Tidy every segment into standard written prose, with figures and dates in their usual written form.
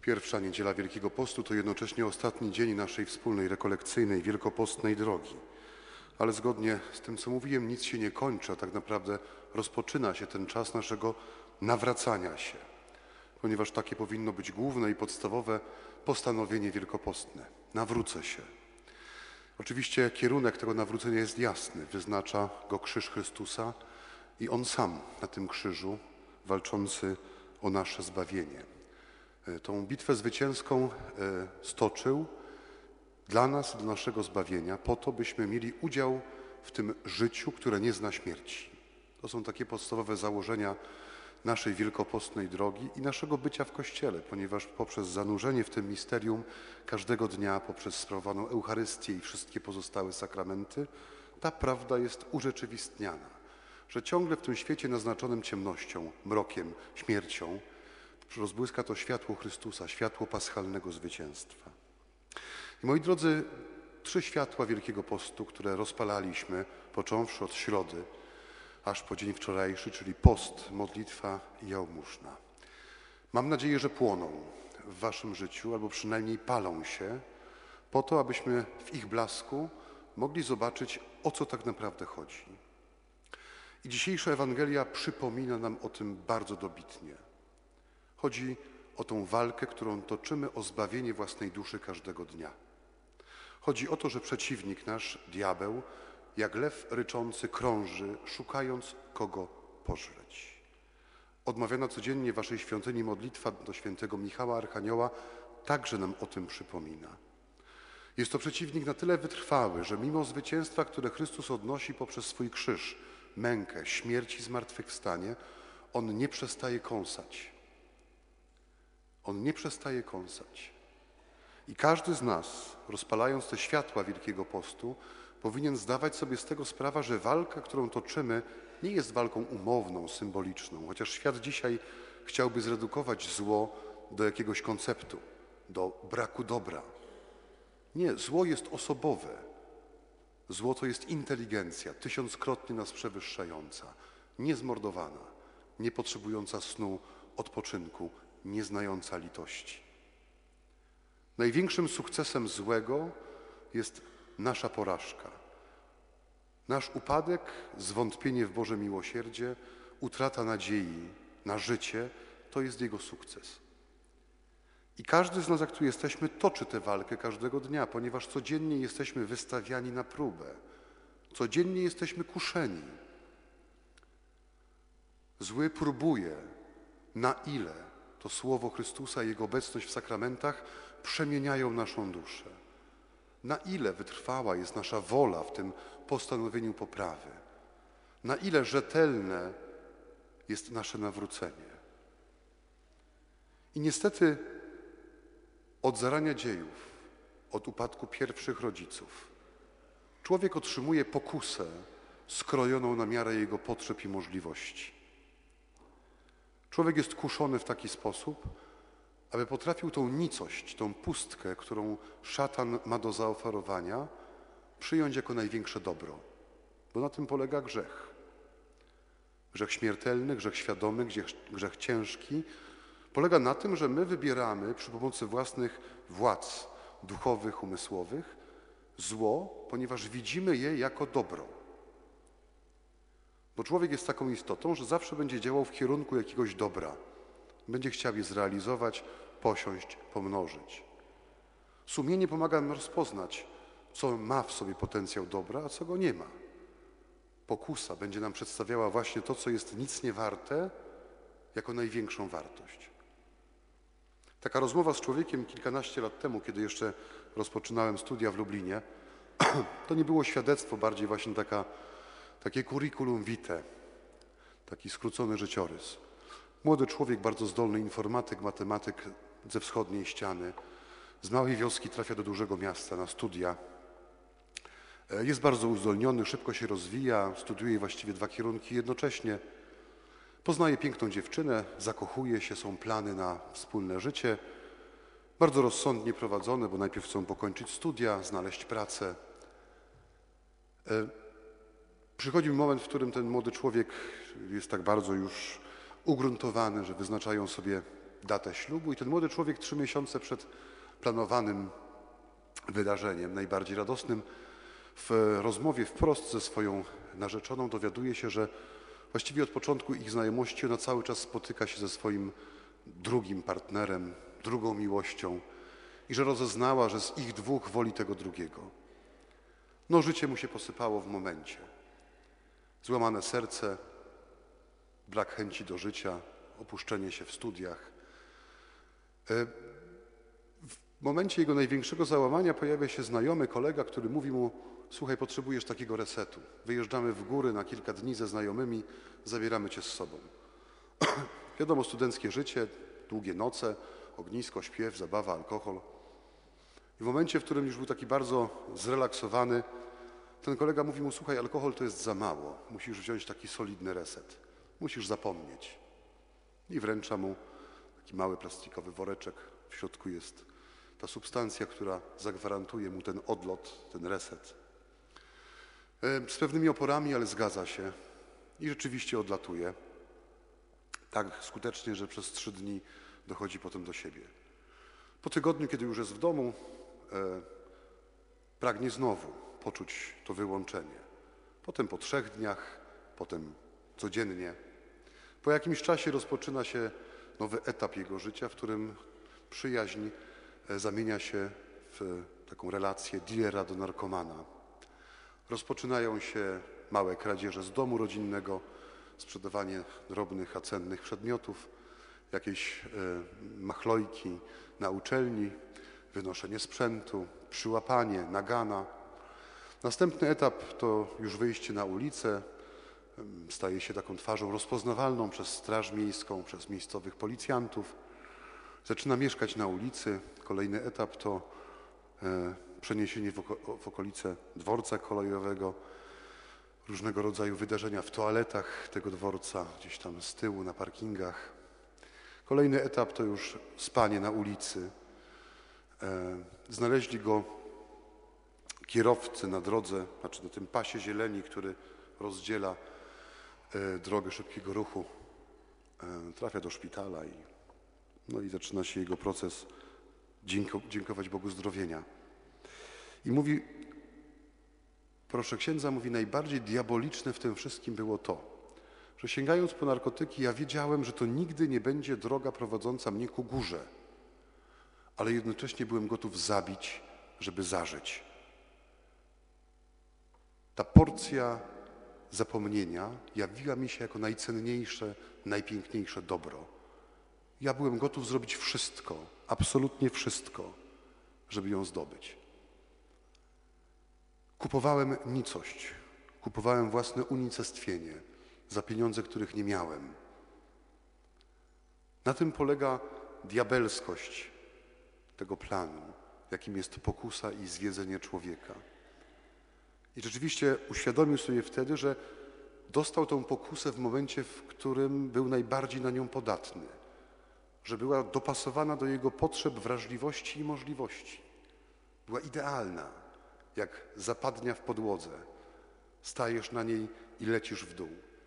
Pierwsza niedziela Wielkiego Postu to jednocześnie ostatni dzień naszej wspólnej rekolekcyjnej, wielkopostnej drogi. Ale zgodnie z tym, co mówiłem, nic się nie kończy, a tak naprawdę rozpoczyna się ten czas naszego nawracania się, ponieważ takie powinno być główne i podstawowe postanowienie wielkopostne. Nawrócę się. Oczywiście kierunek tego nawrócenia jest jasny. Wyznacza go krzyż Chrystusa i On sam na tym krzyżu, walczący o nasze zbawienie. Tą bitwę zwycięską stoczył dla nas, dla naszego zbawienia, po to, byśmy mieli udział w tym życiu, które nie zna śmierci. To są takie podstawowe założenia naszej wielkopostnej drogi i naszego bycia w Kościele, ponieważ poprzez zanurzenie w tym misterium każdego dnia, poprzez sprawowaną Eucharystię i wszystkie pozostałe sakramenty, ta prawda jest urzeczywistniana, że ciągle w tym świecie naznaczonym ciemnością, mrokiem, śmiercią rozbłyska to światło Chrystusa, światło paschalnego zwycięstwa. I moi drodzy, 3 światła Wielkiego Postu, które rozpalaliśmy, począwszy od środy, aż po dzień wczorajszy, czyli post, modlitwa i jałmużna. Mam nadzieję, że płoną w waszym życiu, albo przynajmniej palą się, po to, abyśmy w ich blasku mogli zobaczyć, o co tak naprawdę chodzi. I dzisiejsza Ewangelia przypomina nam o tym bardzo dobitnie. Chodzi o tą walkę, którą toczymy o zbawienie własnej duszy każdego dnia. Chodzi o to, że przeciwnik nasz, diabeł, jak lew ryczący krąży, szukając kogo pożreć. Odmawiana codziennie w waszej świątyni modlitwa do świętego Michała Archanioła także nam o tym przypomina. Jest to przeciwnik na tyle wytrwały, że mimo zwycięstwa, które Chrystus odnosi poprzez swój krzyż, mękę, śmierć i zmartwychwstanie, on nie przestaje kąsać. On nie przestaje kąsać. I każdy z nas, rozpalając te światła Wielkiego Postu, powinien zdawać sobie z tego sprawę, że walka, którą toczymy, nie jest walką umowną, symboliczną, chociaż świat dzisiaj chciałby zredukować zło do jakiegoś konceptu, do braku dobra. Nie, zło jest osobowe. Zło to jest inteligencja, 1000-krotnie nas przewyższająca, niezmordowana, nie potrzebująca snu, odpoczynku, nieznająca litości. Największym sukcesem złego jest nasza porażka. Nasz upadek, zwątpienie w Boże miłosierdzie, utrata nadziei na życie, to jest jego sukces. I każdy z nas, jak tu jesteśmy, toczy tę walkę każdego dnia, ponieważ codziennie jesteśmy wystawiani na próbę. Codziennie jesteśmy kuszeni. Zły próbuje, na ile to Słowo Chrystusa i Jego obecność w sakramentach przemieniają naszą duszę. Na ile wytrwała jest nasza wola w tym postanowieniu poprawy. Na ile rzetelne jest nasze nawrócenie. I niestety od zarania dziejów, od upadku pierwszych rodziców, człowiek otrzymuje pokusę skrojoną na miarę jego potrzeb i możliwości. Człowiek jest kuszony w taki sposób, aby potrafił tą nicość, tą pustkę, którą szatan ma do zaoferowania, przyjąć jako największe dobro. Bo na tym polega grzech. Grzech śmiertelny, grzech świadomy, grzech ciężki. Polega na tym, że my wybieramy przy pomocy własnych władz duchowych, umysłowych zło, ponieważ widzimy je jako dobro. Bo człowiek jest taką istotą, że zawsze będzie działał w kierunku jakiegoś dobra. Będzie chciał je zrealizować, posiąść, pomnożyć. Sumienie pomaga nam rozpoznać, co ma w sobie potencjał dobra, a co go nie ma. Pokusa będzie nam przedstawiała właśnie to, co jest nic nie warte, jako największą wartość. Taka rozmowa z człowiekiem kilkanaście lat temu, kiedy jeszcze rozpoczynałem studia w Lublinie, to nie było świadectwo, bardziej właśnie takie curriculum vitae, taki skrócony życiorys. Młody człowiek, bardzo zdolny informatyk, matematyk ze wschodniej ściany, z małej wioski trafia do dużego miasta na studia. Jest bardzo uzdolniony, szybko się rozwija, studiuje właściwie 2 kierunki jednocześnie. Poznaje piękną dziewczynę, zakochuje się, są plany na wspólne życie. Bardzo rozsądnie prowadzone, bo najpierw chcą pokończyć studia, znaleźć pracę. Przychodzi moment, w którym ten młody człowiek jest tak bardzo już ugruntowany, że wyznaczają sobie datę ślubu i ten młody człowiek 3 miesiące przed planowanym wydarzeniem, najbardziej radosnym, w rozmowie wprost ze swoją narzeczoną dowiaduje się, że właściwie od początku ich znajomości ona cały czas spotyka się ze swoim drugim partnerem, drugą miłością i że rozeznała, że z ich dwóch woli tego drugiego. No, życie mu się posypało w momencie. Złamane serce, brak chęci do życia, opuszczenie się w studiach. W momencie jego największego załamania pojawia się znajomy kolega, który mówi mu: słuchaj, potrzebujesz takiego resetu. Wyjeżdżamy w góry na kilka dni ze znajomymi, zabieramy cię z sobą. Wiadomo, studenckie życie, długie noce, ognisko, śpiew, zabawa, alkohol. I w momencie, w którym już był taki bardzo zrelaksowany, ten kolega mówi mu: słuchaj, alkohol to jest za mało, musisz wziąć taki solidny reset, musisz zapomnieć. I wręcza mu taki mały plastikowy woreczek, w środku jest ta substancja, która zagwarantuje mu ten odlot, ten reset. Z pewnymi oporami, ale zgadza się i rzeczywiście odlatuje. Tak skutecznie, że przez 3 dni dochodzi potem do siebie. Po tygodniu, kiedy już jest w domu, pragnie znowu poczuć to wyłączenie. Potem po 3 dniach, potem codziennie. Po jakimś czasie rozpoczyna się nowy etap jego życia, w którym przyjaźń zamienia się w taką relację dealera do narkomana. Rozpoczynają się małe kradzieże z domu rodzinnego, sprzedawanie drobnych, a cennych przedmiotów, jakieś machlojki na uczelni, wynoszenie sprzętu, przyłapanie, nagana. Następny etap to już wyjście na ulicę, staje się taką twarzą rozpoznawalną przez Straż Miejską, przez miejscowych policjantów. Zaczyna mieszkać na ulicy. Kolejny etap to przeniesienie w okolice dworca kolejowego, różnego rodzaju wydarzenia w toaletach tego dworca, gdzieś tam z tyłu na parkingach. Kolejny etap to już spanie na ulicy. Znaleźli go kierowcy na drodze, znaczy na tym pasie zieleni, który rozdziela drogę szybkiego ruchu. Trafia do szpitala i zaczyna się jego proces dziękować Bogu zdrowienia. I mówi, proszę księdza, mówi, najbardziej diaboliczne w tym wszystkim było to, że sięgając po narkotyki, ja wiedziałem, że to nigdy nie będzie droga prowadząca mnie ku górze, ale jednocześnie byłem gotów zabić, żeby zażyć. Ta porcja zapomnienia jawiła mi się jako najcenniejsze, najpiękniejsze dobro. Ja byłem gotów zrobić wszystko, absolutnie wszystko, żeby ją zdobyć. Kupowałem nicość, kupowałem własne unicestwienie za pieniądze, których nie miałem. Na tym polega diabelskość tego planu, jakim jest pokusa i zwiedzenie człowieka. I rzeczywiście uświadomił sobie wtedy, że dostał tą pokusę w momencie, w którym był najbardziej na nią podatny, że była dopasowana do jego potrzeb, wrażliwości i możliwości. Była idealna, jak zapadnia w podłodze. Stajesz na niej i lecisz w dół.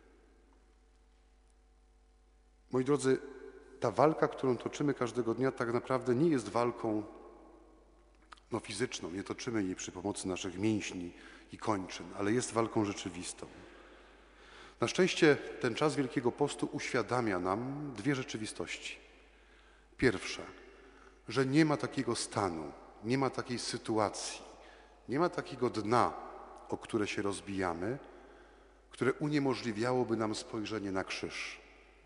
Moi drodzy, ta walka, którą toczymy każdego dnia, tak naprawdę nie jest walką fizyczną. Nie toczymy jej przy pomocy naszych mięśni i kończyn, ale jest walką rzeczywistą. Na szczęście ten czas Wielkiego Postu uświadamia nam 2 rzeczywistości. Pierwsza, że nie ma takiego stanu, nie ma takiej sytuacji, nie ma takiego dna, o które się rozbijamy, które uniemożliwiałoby nam spojrzenie na krzyż,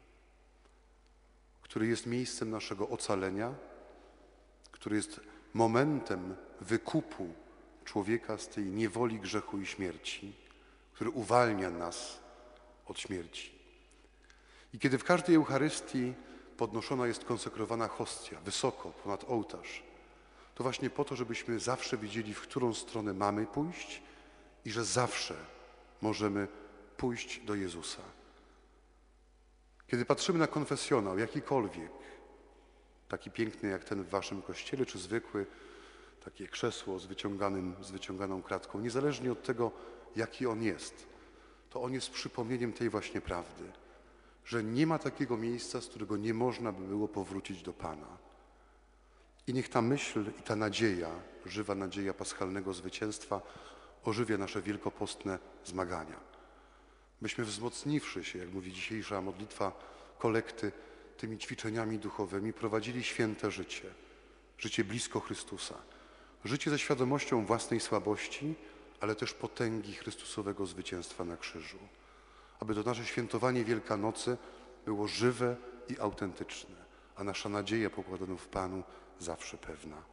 który jest miejscem naszego ocalenia, który jest momentem wykupu człowieka z tej niewoli grzechu i śmierci, który uwalnia nas od śmierci. I kiedy w każdej Eucharystii podnoszona jest konsekrowana hostia wysoko ponad ołtarz, to właśnie po to, żebyśmy zawsze wiedzieli, w którą stronę mamy pójść i że zawsze możemy pójść do Jezusa. Kiedy patrzymy na konfesjonał, jakikolwiek, taki piękny jak ten w waszym kościele, czy zwykły, takie krzesło z wyciąganą kratką, niezależnie od tego, jaki on jest, to on jest przypomnieniem tej właśnie prawdy, że nie ma takiego miejsca, z którego nie można by było powrócić do Pana. I niech ta myśl i ta nadzieja, żywa nadzieja paschalnego zwycięstwa, ożywia nasze wielkopostne zmagania. Byśmy wzmocniwszy się, jak mówi dzisiejsza modlitwa kolekty, tymi ćwiczeniami duchowymi prowadzili święte życie, życie blisko Chrystusa, życie ze świadomością własnej słabości, ale też potęgi Chrystusowego zwycięstwa na krzyżu. Aby to nasze świętowanie Wielkanocy było żywe i autentyczne, a nasza nadzieja pokładana w Panu zawsze pewna.